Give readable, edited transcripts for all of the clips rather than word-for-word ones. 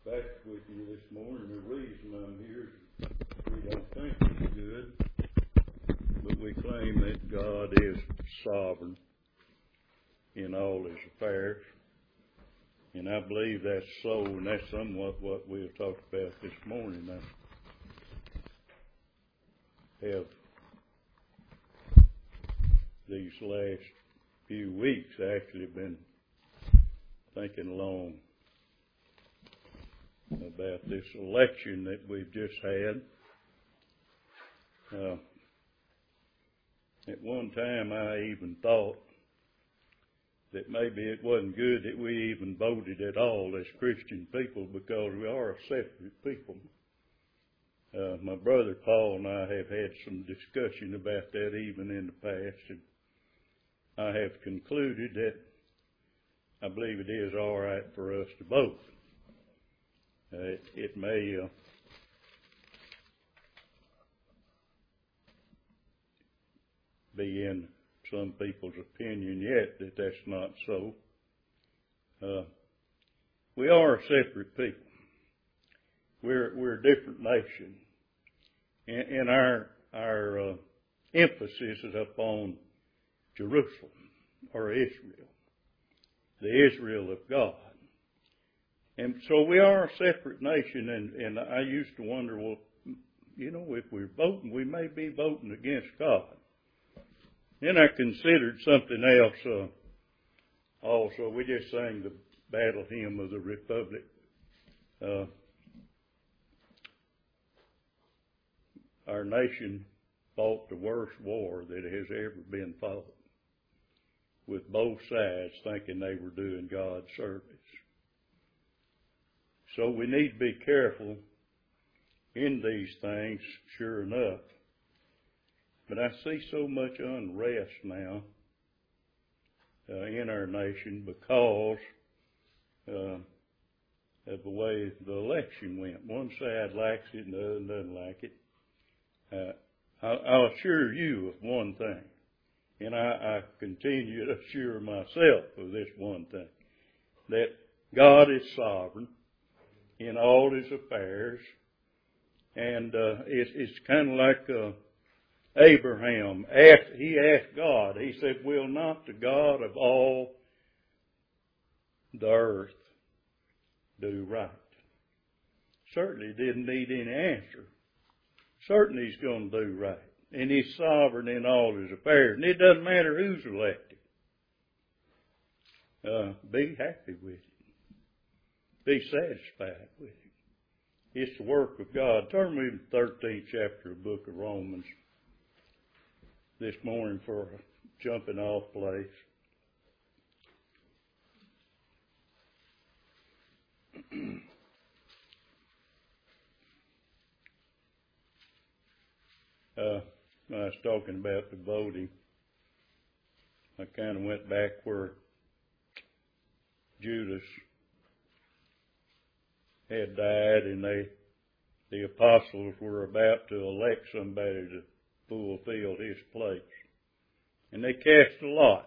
back with you this morning. The reason I'm here is we don't think it's good, but we claim that God is sovereign in all His affairs. And I believe that's so, and that's somewhat what we'll talk about this morning. I have these last few weeks actually been thinking long about this election that we've just had. At one time I even thought that maybe it wasn't good that we even voted at all as Christian people, because we are a separate people. My brother Paul and I have had some discussion about that even in the past, and I have concluded that I believe it is all right for us to vote. It may be in some people's opinion yet that that's not so. We are a separate people. We're a different nation, and our emphasis is upon Jerusalem, or Israel, the Israel of God. And so we are a separate nation, and I used to wonder, well, you know, if we're voting, we may be voting against God. Then I considered something else also. We just sang the battle hymn of the Republic. Our nation fought the worst war that has ever been fought, with both sides thinking they were doing God's service. So we need to be careful in these things, sure enough. But I see so much unrest now in our nation because of the way the election went. One side likes it and the other doesn't like it. I'll assure you of one thing, and I continue to assure myself of this one thing, that God is sovereign in all His affairs, and it's kind of like Abraham. He asked God, he said, will not the God of all the earth do right? Certainly didn't need any answer. Certainly He's going to do right. And He's sovereign in all His affairs. And it doesn't matter who's elected. Be happy with it. Be satisfied with it. It's the work of God. Turn with me to the 13th chapter of the book of Romans this morning for a jumping off place. I was talking about the voting. I kind of went back where Judas had died, and the apostles were about to elect somebody to fulfill his place. And they cast the lots.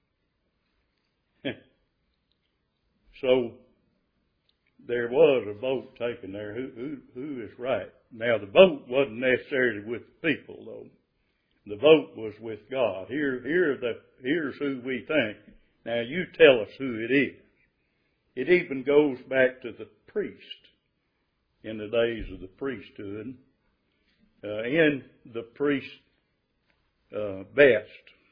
So there was a vote taken there. Who is right? Now the vote wasn't necessarily with the people, though. The vote was with God. Here's who we think. Now you tell us who it is. It even goes back to the priest in the days of the priesthood. In the priest's vest,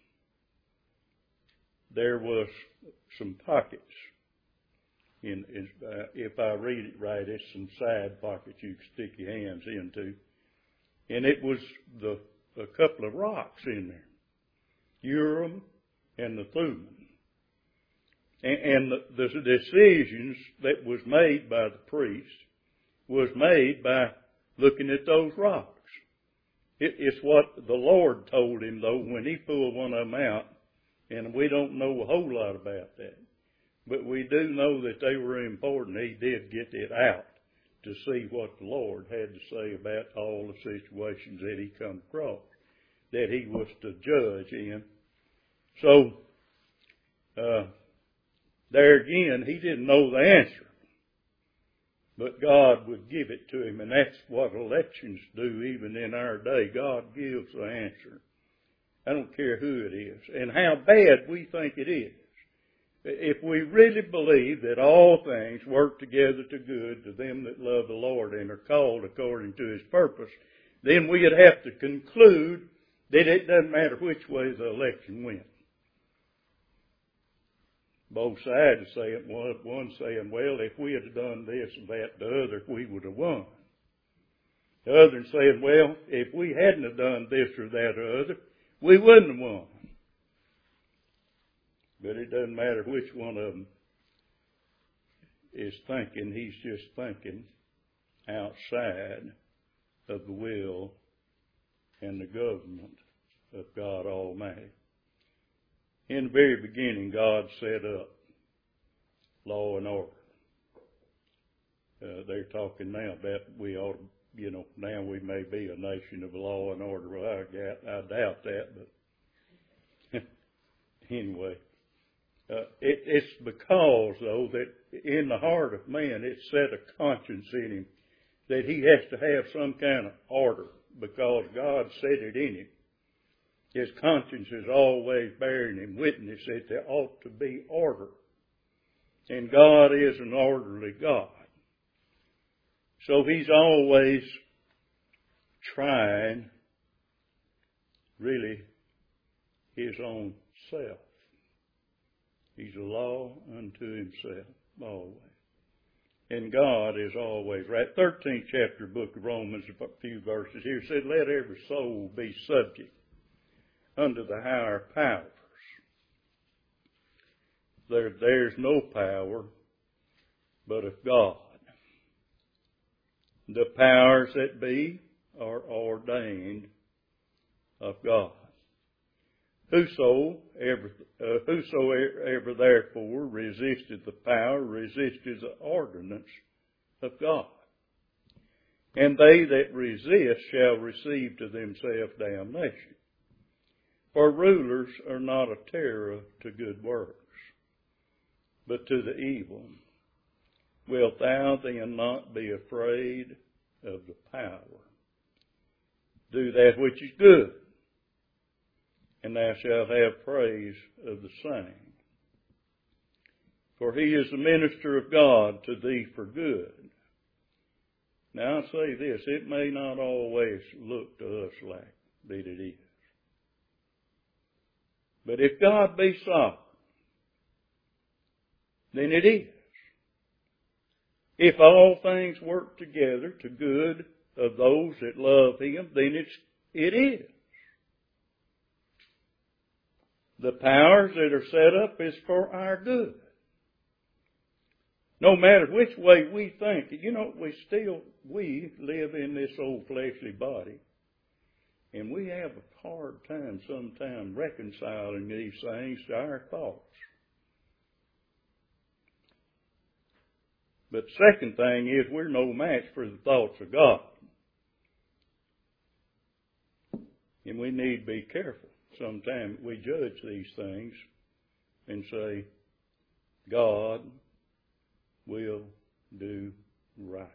there was some pockets. If I read it right, it's some side pockets you can stick your hands into. And it was a couple of rocks in there, Urim and the Thummim. And the decisions that was made by the priest was made by looking at those rocks. It's what the Lord told him, though, when He pulled one of them out, and we don't know a whole lot about that. But we do know that they were important. He did get it out to see what the Lord had to say about all the situations that He come across, that He was to judge in. So, there again, he didn't know the answer. but God would give it to him, and that's what elections do even in our day. God gives the answer. I don't care who it is and how bad we think it is. If we really believe that all things work together to good to them that love the Lord and are called according to His purpose, then we'd have to conclude that it doesn't matter which way the election went. Both sides are saying, one saying, well, if we had done this and that, the other, we would have won. The other saying, well, if we hadn't have done this or that or other, we wouldn't have won. But it doesn't matter which one of them is thinking. He's just thinking outside of the will and the government of God Almighty. In the very beginning, God set up law and order. They're talking now about we ought to, now we may be a nation of law and order. Well, I doubt that, but anyway. It's because, though, that in the heart of man it set a conscience in him that he has to have some kind of order because God set it in him. His conscience is always bearing him witness that there ought to be order. And God is an orderly God. So He's always trying, really, His own self. He's a law unto Himself, always. And God is always right. 13th chapter, book of Romans, a few verses here, said, let every soul be subject unto the higher powers. There's no power but of God. The powers that be are ordained of God. Whosoever therefore resisted the power, resisted the ordinance of God. And they that resist shall receive to themselves damnation. For rulers are not a terror to good works, but to the evil. Wilt thou then not be afraid of the power? Do that which is good, and thou shalt have praise of the same. For He is the minister of God to thee for good. Now I say this, it may not always look to us like that it is. But if God be sovereign, then it is. If all things work together to good of those that love Him, then it is. The powers that are set up is for our good. No matter which way we think, we live in this old fleshly body. And we have a hard time sometimes reconciling these things to our thoughts. But second thing is we're no match for the thoughts of God. And we need to be careful. Sometimes we judge these things and say, God will do right.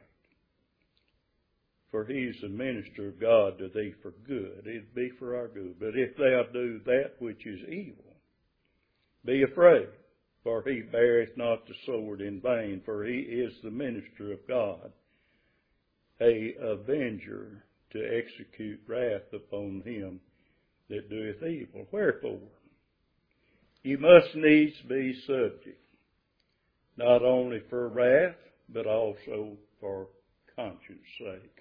For He's the minister of God to thee for good. It'd be for our good. But if thou do that which is evil, be afraid, for He beareth not the sword in vain, for He is the minister of God, a avenger to execute wrath upon him that doeth evil. Wherefore, you must needs be subject, not only for wrath, but also for conscience sake.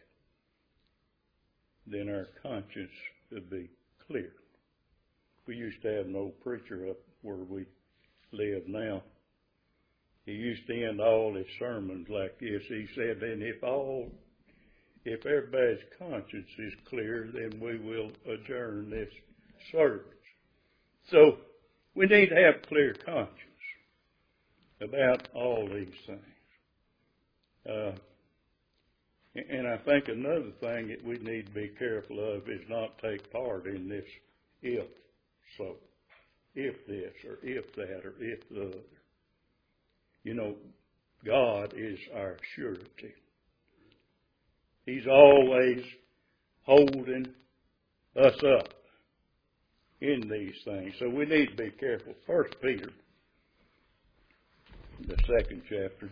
Then our conscience would be clear. We used to have an old preacher up where we live now. He used to end all his sermons like this. He said, and if everybody's conscience is clear, then we will adjourn this service. So we need to have clear conscience about all these things. And I think another thing that we need to be careful of is not take part in this if so, if this or if that or if the other. God is our surety. He's always holding us up in these things. So we need to be careful. 1 Peter, the 2nd chapter.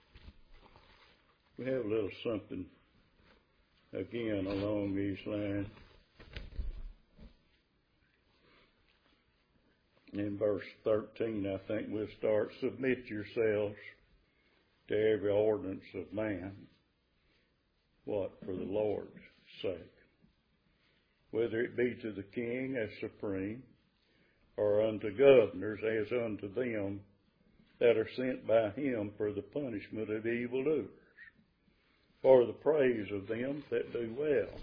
We have a little something again along these lines. In verse 13, I think we'll start. Submit yourselves to every ordinance of man. What? For the Lord's sake. Whether it be to the king as supreme, or unto governors as unto them that are sent by him for the punishment of evildoers, for the praise of them that do well.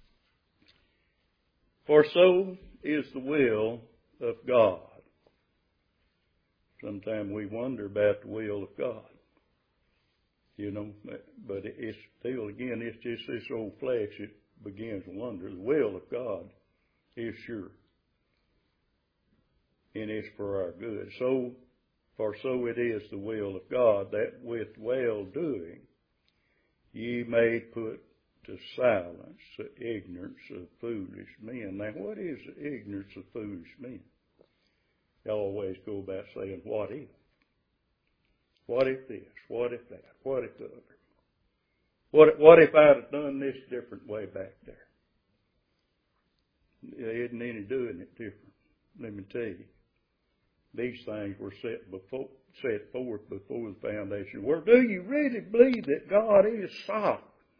For so is the will of God. Sometimes we wonder about the will of God. You know, but it's still, again, it's just this old flesh that begins to wonder. The will of God is sure. And it's for our good. For so it is the will of God, that with well-doing ye may put to silence the ignorance of foolish men. Now, what is the ignorance of foolish men? They always go about saying, what if? What if this? What if that? What if the other? What if I'd have done this different way back there? There isn't any doing it different. Let me tell you. These things were set forth before the foundation. Well, do you really believe that God is sovereign?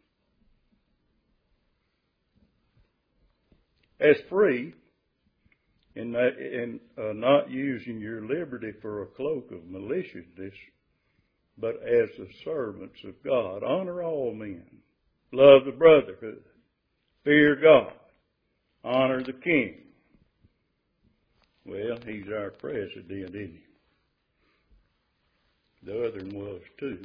As free, in not using your liberty for a cloak of maliciousness, but as the servants of God. Honor all men. Love the brotherhood. Fear God. Honor the king. Well, he's our president, isn't he? The other one was too.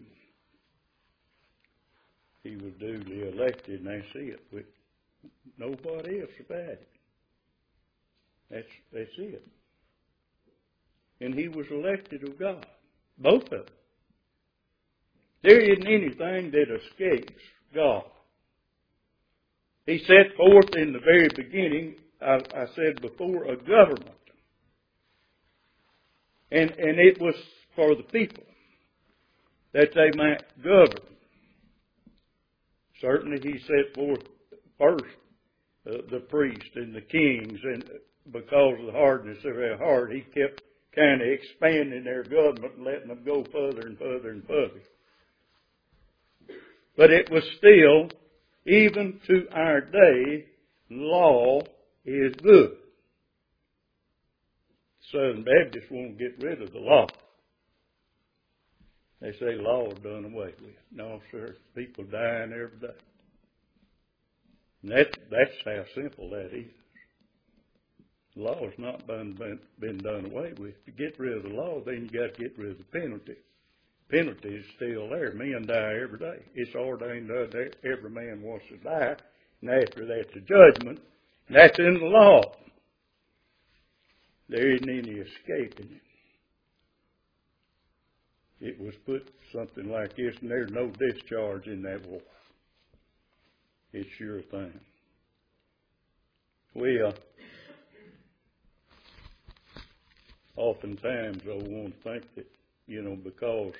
He was duly elected, and that's it. With nobody else about it. That's it. And he was elected of God. Both of them. There isn't anything that escapes God. He set forth in the very beginning, I said before, a government. And it was for the people, that they might govern. Certainly he set forth first the priests and the kings, and because of the hardness of their heart, he kept kind of expanding their government and letting them go further and further and further. But it was still, even to our day, law is good. Southern Baptists won't get rid of the law. They say law is done away with. No, sir. People dying every day. And that's how simple that is. The law has not been done away with. To get rid of the law, then you got to get rid of the penalty. Penalty is still there. Men die every day. It's ordained that every man wants to die. And after that's the judgment. And that's in the law. There isn't any escaping it. It was put something like this, and there's no discharge in that war. It's sure thing. We oftentimes want to think that, because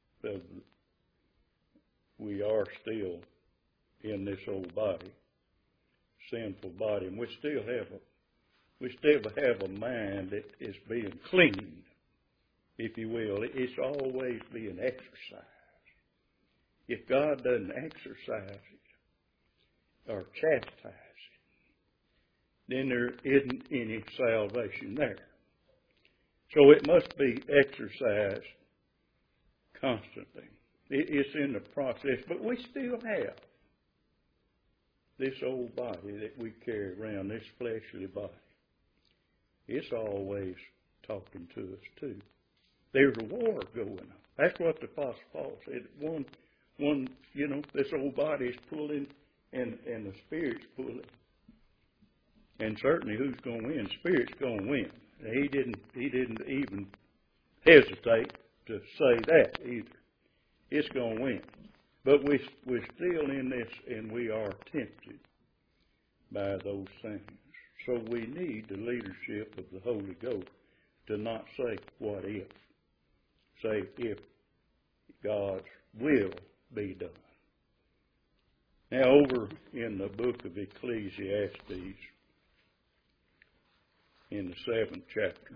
we are still in this old body, sinful body, and we still have a mind that is being cleaned, if you will. It's always being exercised. If God doesn't exercise it or chastise it, then there isn't any salvation there. So it must be exercised constantly. It's in the process, but we still have this old body that we carry around, this fleshly body. It's always talking to us too. There's a war going on. That's what the Apostle Paul said. One, this old body is pulling and the Spirit's pulling. And certainly who's going to win? Spirit's going to win. He didn't even hesitate to say that either. it's going to win. But we're still in this, and we are tempted by those things. So we need the leadership of the Holy Ghost to not say, what if? Say, if God's will be done. Now, over in the book of Ecclesiastes, in the 7th chapter,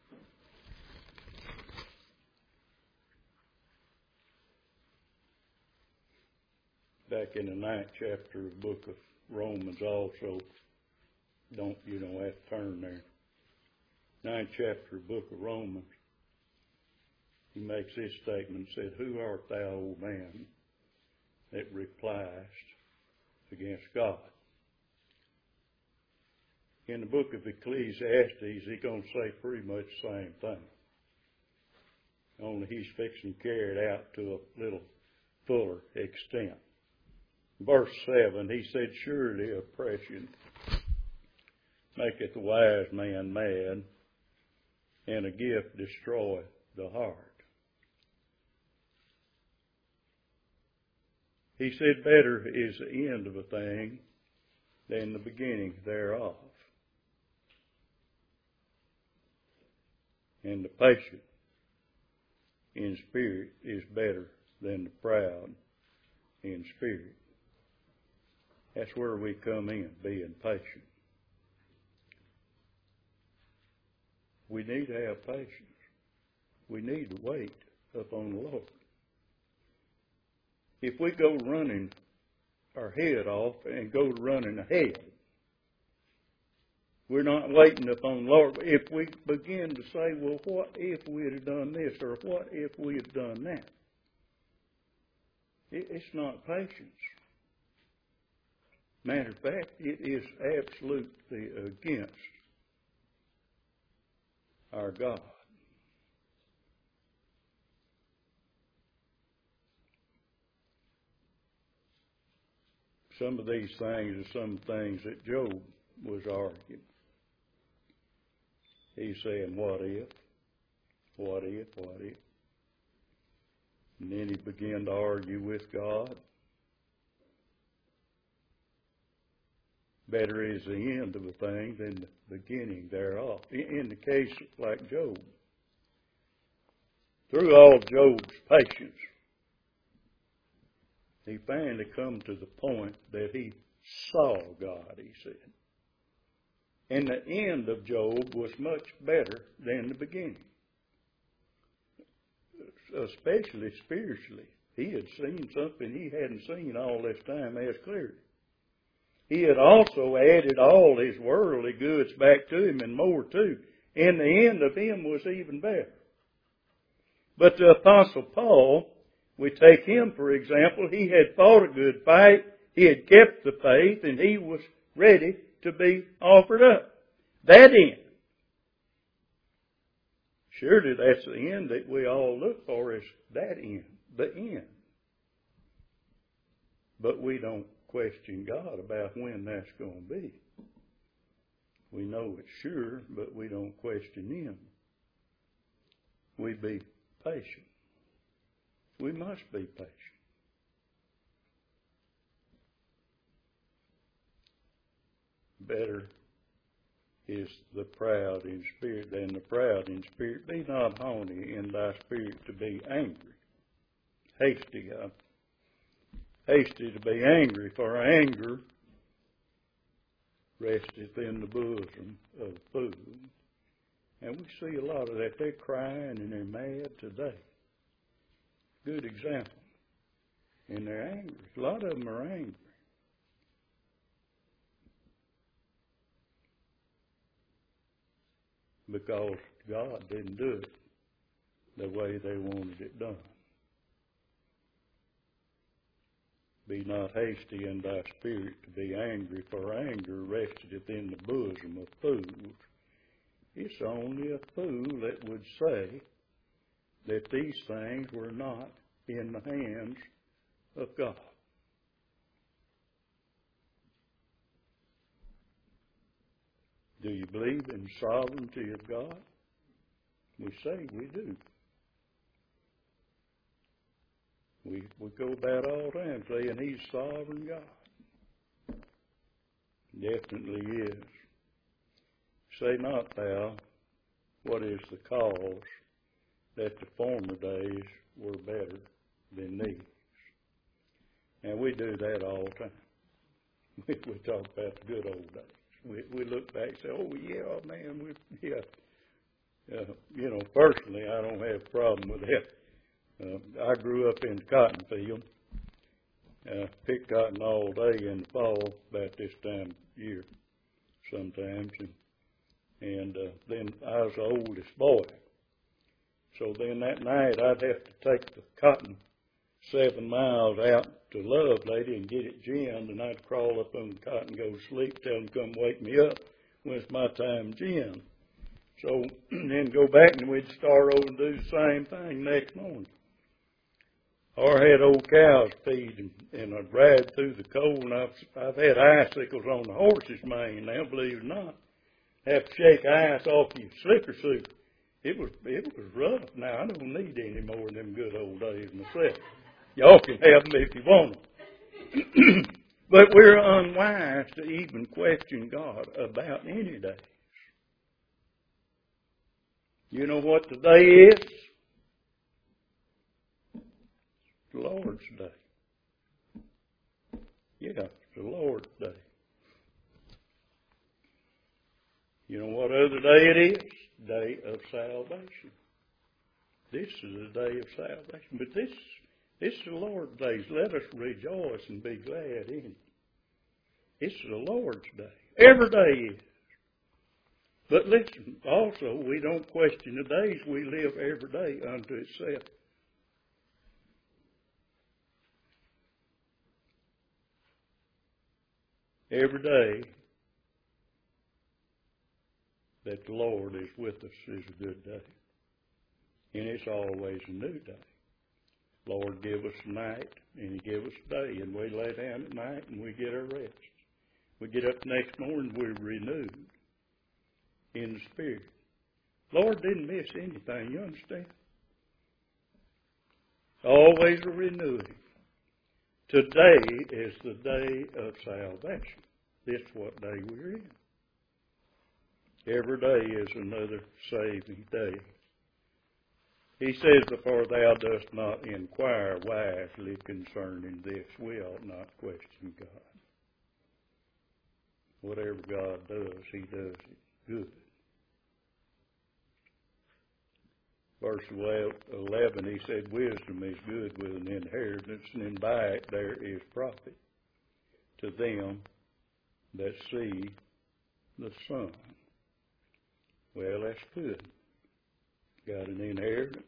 back in the 9th chapter of the book of Romans also, don't have to turn there. 9th chapter of the book of Romans, he makes this statement, said, who art thou, O man, that repliest against God? In the book of Ecclesiastes, he's going to say pretty much the same thing. Only he's fixing to carry it out to a little fuller extent. Verse 7, he said, surely oppression maketh the wise man mad, and a gift destroyeth the heart. He said, better is the end of a thing than the beginning thereof. And the patient in spirit is better than the proud in spirit. That's where we come in, being patient. We need to have patience. We need to wait upon the Lord. If we go running our head off and go running ahead, we're not waiting upon the Lord. If we begin to say, well, what if we had done this, or what if we had done that? It's not patience. Matter of fact, it is absolutely against our God. Some of these things are some things that Job was arguing. He's saying, what if? What if? What if? And then he began to argue with God. Better is the end of a thing than the beginning thereof. In the case like Job, through all Job's patience, he finally come to the point that he saw God, he said. And the end of Job was much better than the beginning. Especially spiritually. He had seen something he hadn't seen all this time as clearly. He had also added all his worldly goods back to him and more too. And the end of him was even better. But the Apostle Paul, we take him for example, he had fought a good fight, he had kept the faith, and he was ready to be offered up. That end. Surely that's the end that we all look for, is that end, the end. But we don't question God about when that's going to be. We know it's sure, but we don't question Him. We be patient. We must be patient. Better is the proud in spirit than the proud in spirit. Be not haughty in thy spirit to be angry. Hasty to be angry, for anger resteth in the bosom of fools. And we see a lot of that. They're crying and they're mad today. Good example. And they're angry. A lot of them are angry. Because God didn't do it the way they wanted it done. Be not hasty in thy spirit to be angry, for anger resteth in the bosom of fools. It's only a fool that would say that these things were not in the hands of God. Do you believe in the sovereignty of God? We say we do. We go about all the time saying He's sovereign God. Definitely is. Say not thou, what is the cause that the former days were better than these? And we do that all the time. We talk about the good old days. We look back and say, oh, yeah, man, personally, I don't have a problem with that. I grew up in the cotton field. Picked cotton all day in the fall, about this time of year sometimes. And then I was the oldest boy. So then that night I'd have to take the cotton 7 miles out to Lovelady and get it ginned, and I'd crawl up on the cotton and go to sleep, tell them to come wake me up when it's my time gin. So then go back and we'd start over and do the same thing next morning. Or I had old cows feed, and I'd ride through the cold, and I've had icicles on the horse's mane now, believe it or not. Have to shake ice off your slicker suit. It was rough. Now, I don't need any more of them good old days myself. Y'all can have them if you want them. But we're unwise to even question God about any days. You know what today is? The Lord's Day. Yeah, it's the Lord's Day. You know what other day it is? Day of salvation. This is the day of salvation. But this is the Lord's day. Let us rejoice and be glad in it. It's the Lord's day. Every day is. But listen, also, we don't question the days. We live every day unto itself. Every day that the Lord is with us is a good day. And it's always a new day. Lord give us a night, and He give us a day, and we lay down at night, and we get our rest. We get up the next morning, we're renewed in the Spirit. Lord didn't miss anything, you understand? Always a renewing. Today is the day of salvation. This is what day we're in. Every day is another saving day. He says, for thou dost not inquire wisely concerning this, we ought not question God. Whatever God does, He does it good. Verse 11, he said, wisdom is good with an inheritance, and by it there is profit to them that see the sun. Well, that's good. Got an inheritance.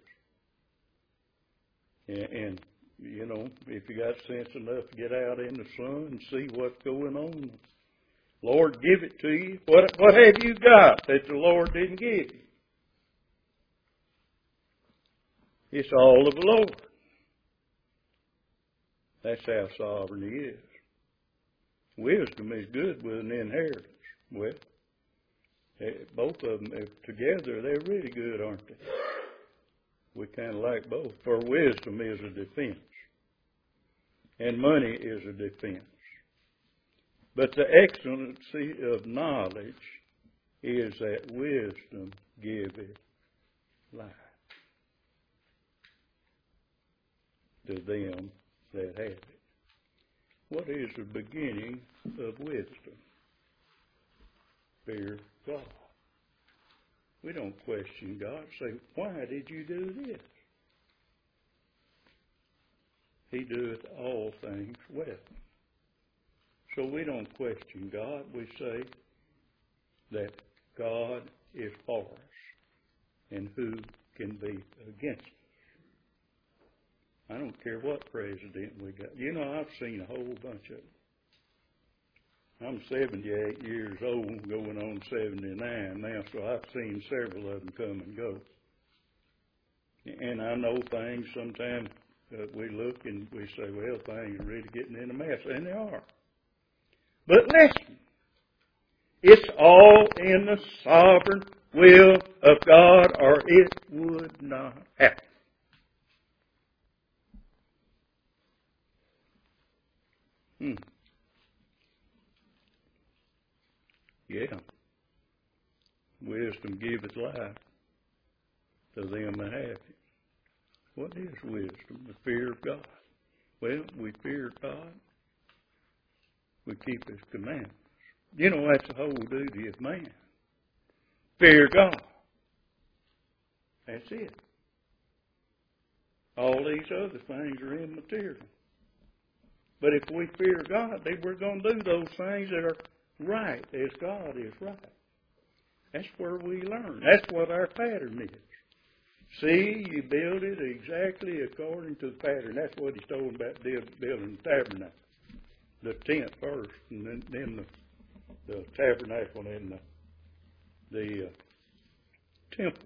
And, you know, if you got sense enough to get out in the sun and see what's going on, Lord, give it to you. What have you got that the Lord didn't give you? It's all of the Lord. That's how sovereign He is. Wisdom is good with an inheritance. Well, both of them together, they're really good, aren't they? We kind of like both. For wisdom is a defense, and money is a defense. But the excellency of knowledge is that wisdom giveth life to them that have it. What is the beginning of wisdom? Fear God. We don't question God. Say, why did you do this? He doeth all things well. So we don't question God. We say that God is for us, and who can be against us? I don't care what president we got. You know, I've seen a whole bunch of them. I'm 78 years old, going on 79 now, so I've seen several of them come and go. And I know things sometimes we look and we say, well, things are really getting in a mess, and they are. But listen, it's all in the sovereign will of God, or it would not happen. Hmm. Yeah. Wisdom giveth life to them that have it. What is wisdom? The fear of God. Well, we fear God. We keep His commandments. You know, that's the whole duty of man. Fear God. That's it. All these other things are immaterial. But if we fear God, then we're going to do those things that are right as God is right. That's where we learn. That's what our pattern is. See, you build it exactly according to the pattern. That's what He's talking about building the tabernacle. The tent first, and then the tabernacle and the temple.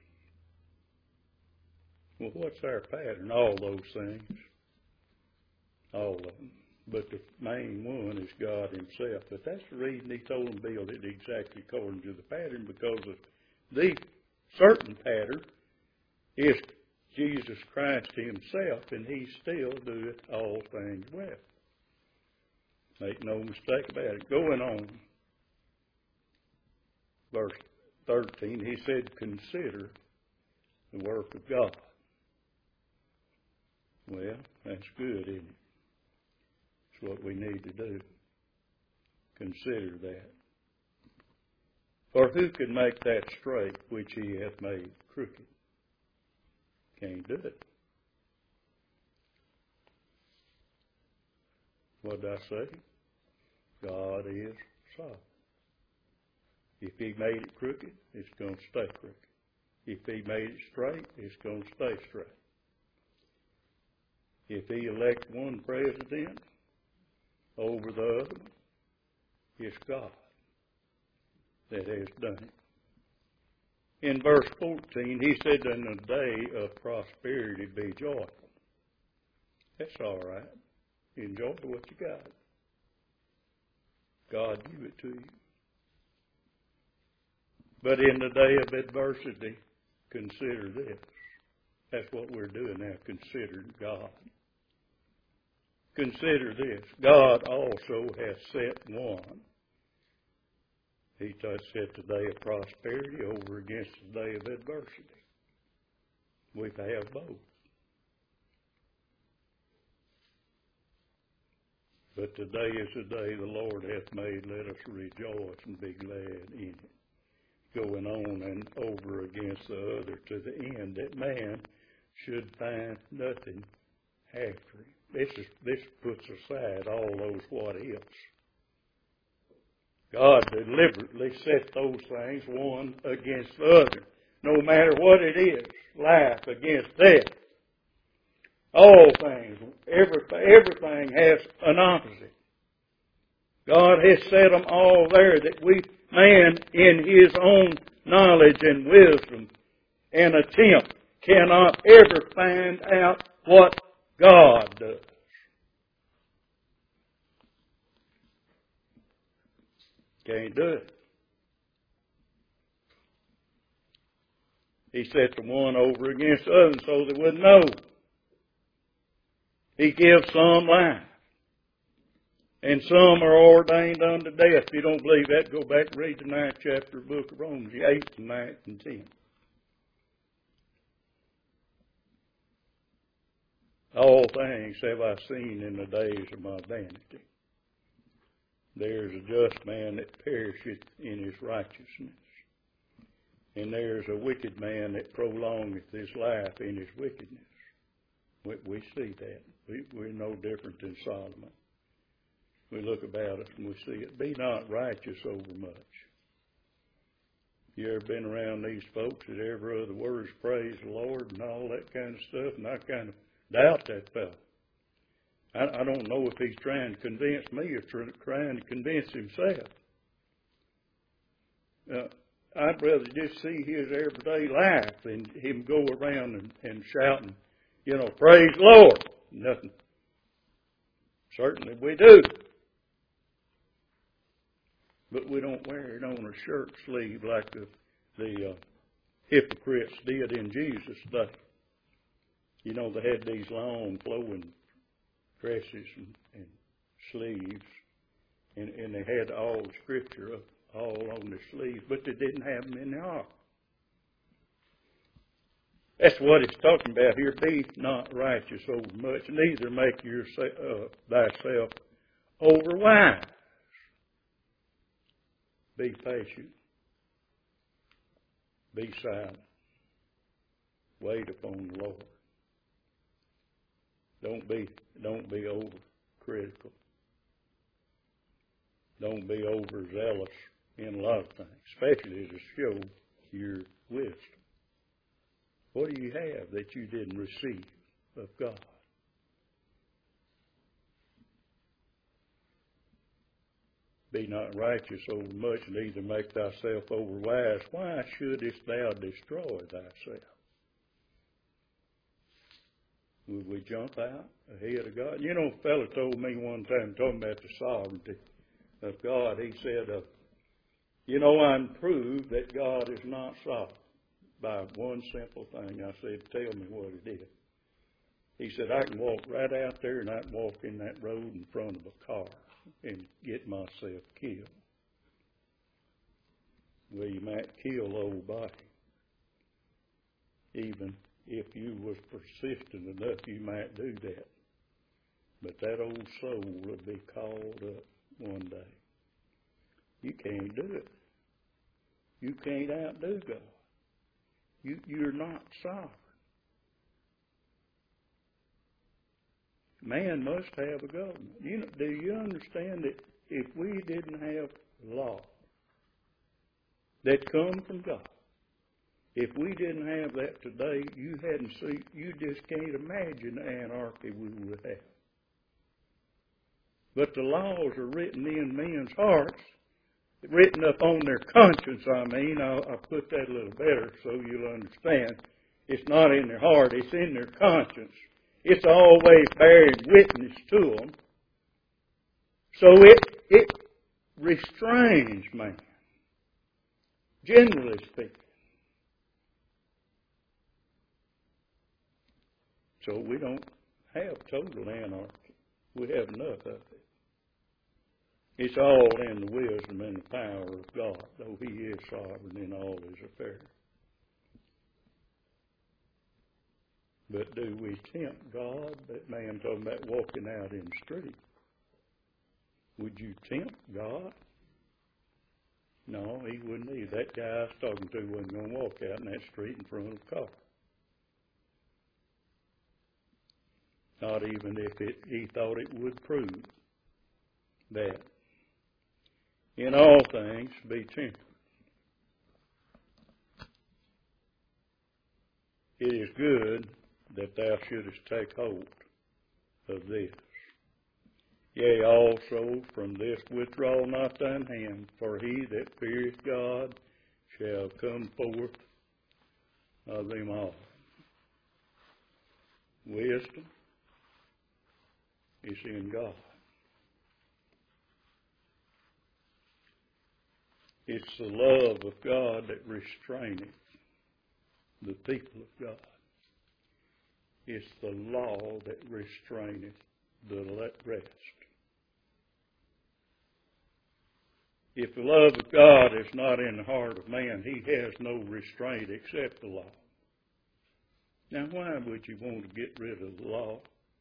Well, what's our pattern? All those things. All of them. But the main one is God Himself. But that's the reason He told them to build it exactly according to the pattern, because of the certain pattern is Jesus Christ Himself, and He still doeth all things well. Make no mistake about it. Going on, verse 13, He said, consider the work of God. Well, that's good, isn't it? It's what we need to do. Consider that. For who can make that straight which He hath made crooked? Can't do it. What did I say? God is sovereign. If He made it crooked, it's going to stay crooked. If He made it straight, it's going to stay straight. If He elects one president over the other, it's God that has done it. In verse 14, He said, in the day of prosperity be joyful. That's all right. Enjoy what you got. God give it to you. But in the day of adversity, consider this. That's what we're doing now, considering God. Consider this. God also hath set one. He set the day of prosperity over against the day of adversity. We can have both. But today is the day the Lord hath made. Let us rejoice and be glad in it. Going on and over against the other to the end that man should find nothing after him. This puts aside all those what ifs. God deliberately set those things one against the other. No matter what it is, life against death. All things, everything has an opposite. God has set them all there that man in his own knowledge and wisdom and attempt cannot ever find out what God does. Can't do it. He set the one over against the other so they wouldn't know. He gives some life. And some are ordained unto death. If you don't believe that, go back and read the 9th chapter of the book of Romans, the 8th and 9th and 10th. All things have I seen in the days of my vanity. There's a just man that perisheth in his righteousness. And there's a wicked man that prolongeth his life in his wickedness. We see that. We're no different than Solomon. We look about us and we see it. Be not righteous over much. You ever been around these folks that every other word is praise the Lord and all that kind of stuff? And I kind of doubt that fellow. I don't know if he's trying to convince me or trying to convince himself. I'd rather just see his everyday life than him go around and shouting, praise the Lord. Nothing. Certainly we do. But we don't wear it on a shirt sleeve like the hypocrites did in Jesus' day. They had these long flowing dresses and sleeves, and they had all the Scripture up, all on the sleeves, but they didn't have them in their heart. That's what it's talking about here. Be not righteous over much, neither make thyself over wise. Be patient. Be silent. Wait upon the Lord. Don't be overcritical. Don't be overzealous in a lot of things, especially to show your wisdom. What do you have that you didn't receive of God? Be not righteous over much, neither make thyself over wise. Why shouldest thou destroy thyself? Would we jump out ahead of God? You know, a fellow told me one time, talking about the sovereignty of God, he said, I'm proved that God is not sovereign by one simple thing. I said, tell me what it is. He said, I can walk right out there and I can walk in that road in front of a car and get myself killed. Well, you might kill old body. Even if you was persistent enough, you might do that. But that old soul will be called up one day. You can't do it. You can't outdo God. You're not sovereign. Man must have a government. Do you understand that if we didn't have law that come from God, if we didn't have that today, you just can't imagine the anarchy we would have. But the laws are written in men's hearts, written up on their conscience, I'll put that a little better so you'll understand. It's not in their heart, it's in their conscience. It's always bearing witness to them. So it restrains man, generally speaking. So we don't have total anarchy. We have enough of it. It's all in the wisdom and the power of God, though He is sovereign in all His affairs. But do we tempt God? That man talking about walking out in the street. Would you tempt God? No, He wouldn't either. That guy I was talking to wasn't going to walk out in that street in front of a car. Not even if he thought it would prove that. In all things, be temperate. It is good that thou shouldest take hold of this. Yea, also from this withdraw not thine hand, for he that feareth God shall come forth of them all. Wisdom is in God. It's the love of God that restraineth the people of God. It's the law that restraineth the rest. If the love of God is not in the heart of man, he has no restraint except the law. Now, why would you want to get rid of the law?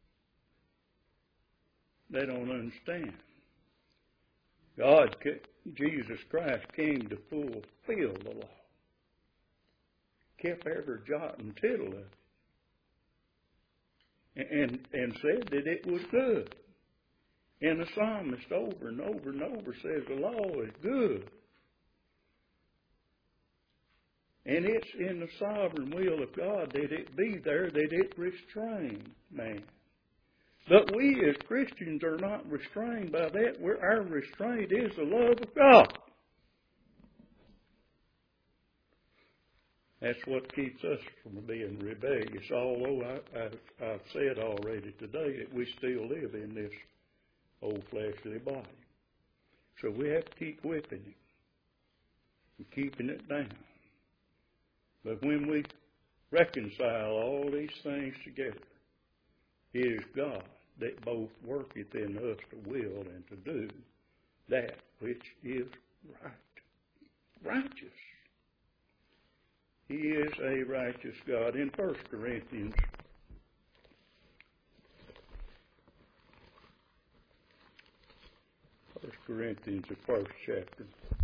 They don't understand. Jesus Christ came to fulfill the law. Kept every jot and tittle of it. And said that it was good. And the psalmist over and over and over says the law is good. And it's in the sovereign will of God that it be there, that it restrain man. But we as Christians are not restrained by that. Our restraint is the love of God. That's what keeps us from being rebellious, although I've said already today that we still live in this old fleshly body. So we have to keep whipping it and keeping it down. But when we reconcile all these things together, it is God that both worketh in us to will and to do that which is right. Righteous. He is a righteous God. In 1 Corinthians, the first chapter,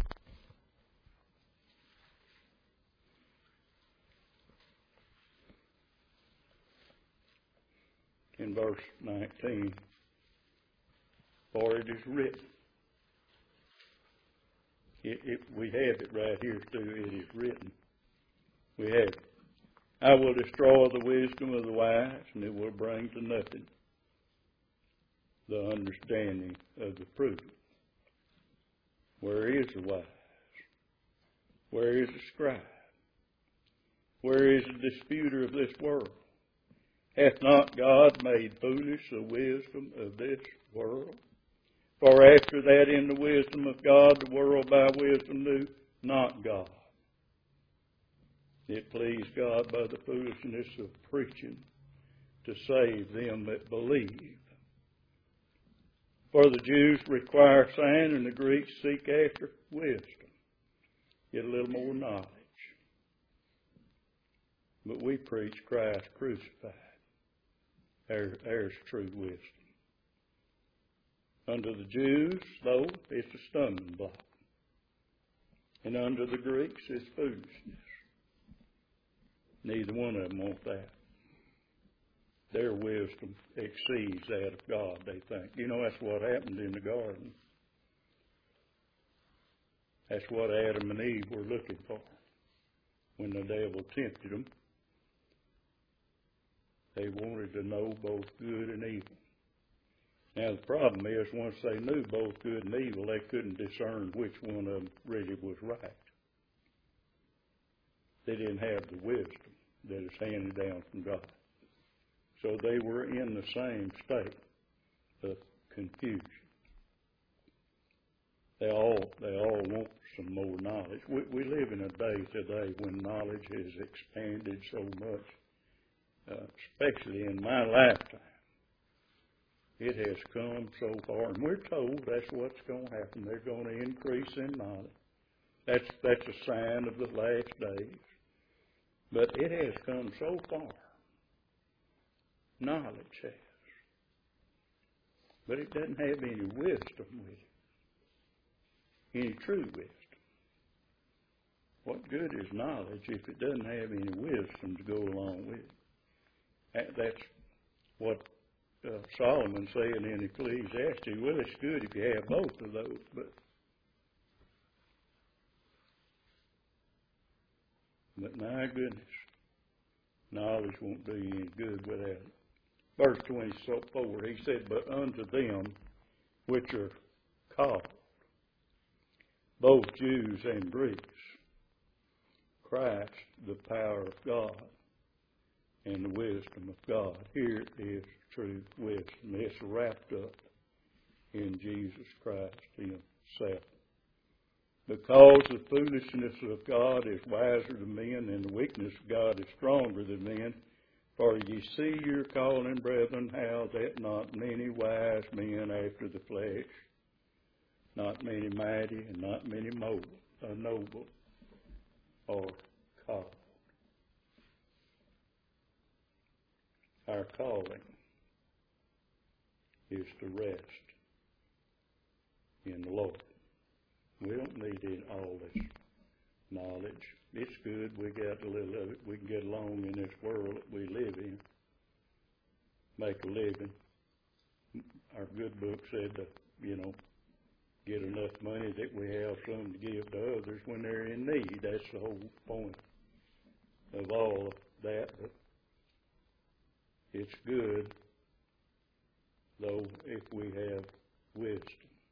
in verse 19, for it is written. We have it right here too. It is written. We have it. I will destroy the wisdom of the wise, and it will bring to nothing the understanding of the prudent. Where is the wise? Where is the scribe? Where is the disputer of this world? Hath not God made foolish the wisdom of this world? For after that in the wisdom of God, the world by wisdom knew not God. It pleased God by the foolishness of preaching to save them that believe. For the Jews require a sign, and the Greeks seek after wisdom. Get a little more knowledge. But we preach Christ crucified. There's true wisdom. Under the Jews, though, it's a stumbling block. And under the Greeks, it's foolishness. Neither one of them want that. Their wisdom exceeds that of God, they think. You know, that's what happened in the garden. That's what Adam and Eve were looking for when the devil tempted them. They wanted to know both good and evil. Now, the problem is, once they knew both good and evil, they couldn't discern which one of them really was right. They didn't have the wisdom that is handed down from God. So they were in the same state of confusion. They all want some more knowledge. We live in a day today when knowledge has expanded so much, especially in my lifetime. It has come so far, and we're told that's what's going to happen. They're going to increase in knowledge. That's a sign of the last days. But it has come so far. Knowledge has. But it doesn't have any wisdom with it. Any true wisdom. What good is knowledge if it doesn't have any wisdom to go along with it? That's what Solomon saying in Ecclesiastes. Well, it's good if you have both of those, but my goodness, knowledge won't do you any good without it. Verse 24, he said, but unto them which are called, both Jews and Greeks, Christ, the power of God and the wisdom of God. Here is true wisdom. It's wrapped up in Jesus Christ himself. Because the foolishness of God is wiser than men, and the weakness of God is stronger than men. For ye see your calling, brethren, how that not many wise men after the flesh, not many mighty, and not many noble are called. Our calling is to rest in the Lord. We don't need all this knowledge. It's good. We got a little of it. We can get along in this world that we live in. Make a living. Our good book said to, get enough money that we have some to give to others when they're in need. That's the whole point of all of that. But it's good, though, if we have wisdom.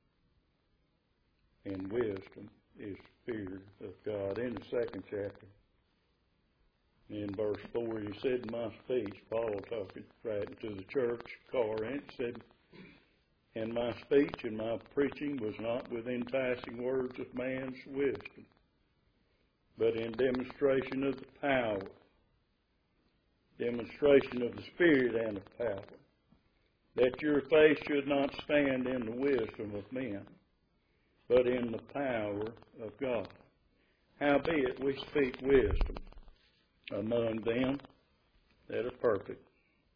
And wisdom is fear of God. In the second chapter, in verse 4, he said, in my speech, Paul talking right to the church, Corinth, said, and my speech and my preaching was not with enticing words of man's wisdom, but in demonstration of the power, demonstration of the Spirit and of power, that your faith should not stand in the wisdom of men, but in the power of God. Howbeit we speak wisdom among them that are perfect,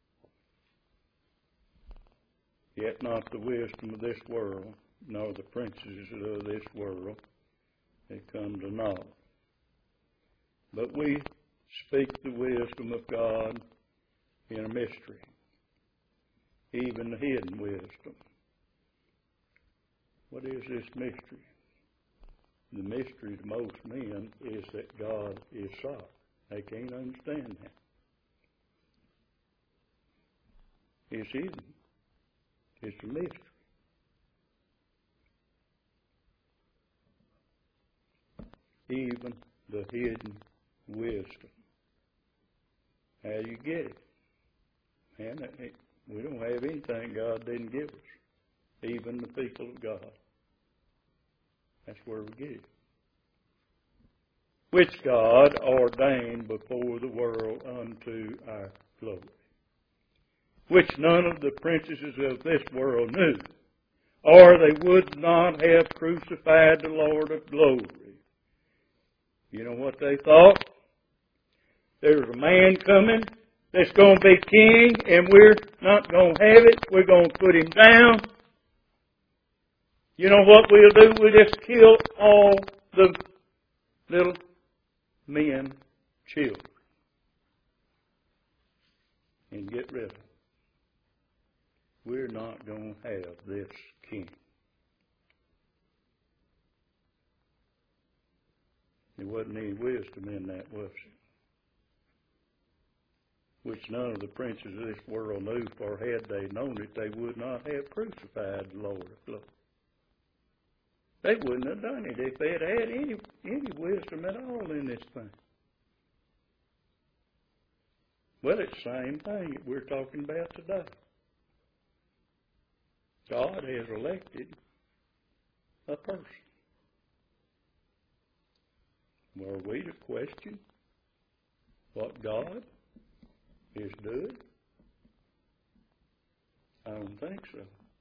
yet not the wisdom of this world, nor the princes of this world that come to naught. But we speak the wisdom of God in a mystery, even the hidden wisdom. What is this mystery? The mystery to most men is that God is sovereign. They can't understand that. It's hidden. It's a mystery. Even the hidden wisdom. How do you get it? Man, we don't have anything God didn't give us. Even the people of God. That's where we get it. Which God ordained before the world unto our glory. Which none of the princesses of this world knew, or they would not have crucified the Lord of glory. You know what they thought? There's a man coming that's going to be king, and we're not going to have it. We're going to put him down. You know what we'll do? We'll just kill all the little men, children, and get rid of them. We're not going to have this king. There wasn't any wisdom in that, was there? Which none of the princes of this world knew, for had they known it, they would not have crucified the Lord of glory. They wouldn't have done it if they had had any wisdom at all in this thing. Well, it's the same thing that we're talking about today. God has elected a person. Were we to question what God is doing? I don't think so.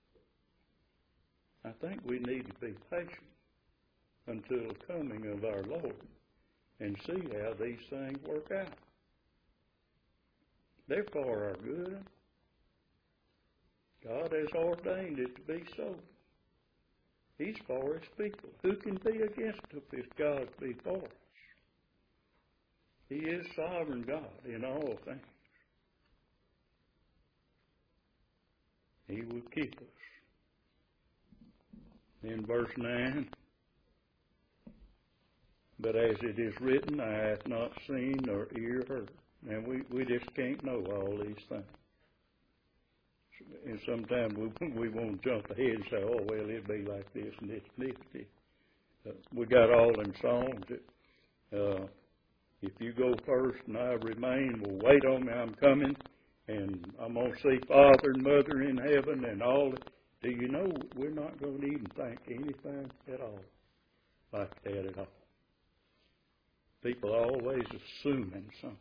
I think we need to be patient until the coming of our Lord and see how these things work out. They're for our good. God has ordained it to be so. He's for His people. Who can be against us if God be for us? He is sovereign God in all things. He will keep us. In verse 9, but as it is written, eye hath not seen nor ear heard. And we just can't know all these things. And sometimes we won't jump ahead and say, oh, well, it'll be like this and this and this. We got all them songs that, if you go first and I remain, well, wait on me, I'm coming, and I'm going to see Father and Mother in heaven and all. Do you know we're not going to even think anything at all like that at all? People are always assuming something.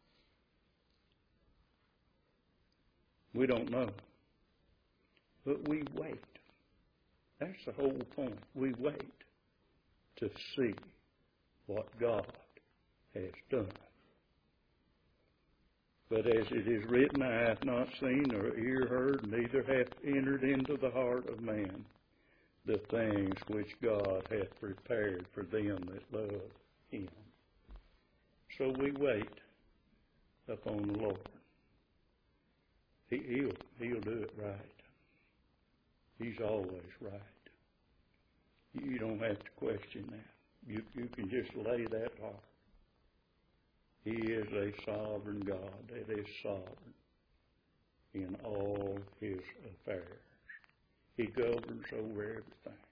We don't know. But we wait. That's the whole point. We wait to see what God has done. But as it is written, eye hath not seen nor ear heard, neither hath entered into the heart of man the things which God hath prepared for them that love Him. So we wait upon the Lord. He'll do it right. He's always right. You don't have to question that. You can just lay that hard. He is a sovereign God that is sovereign in all His affairs. He governs over everything.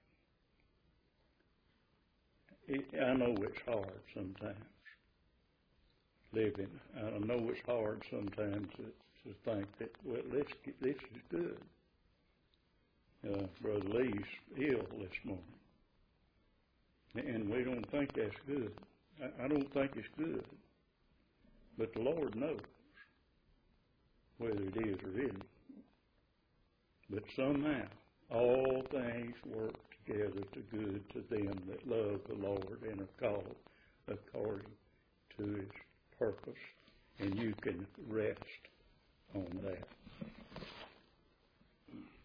I know it's hard sometimes living. I know it's hard sometimes to think that, well, this is good. Brother Lee's ill this morning. And we don't think that's good. I don't think it's good. But the Lord knows whether it is or isn't. But somehow all things work together to good to them that love the Lord and are called according to His purpose. And you can rest on that.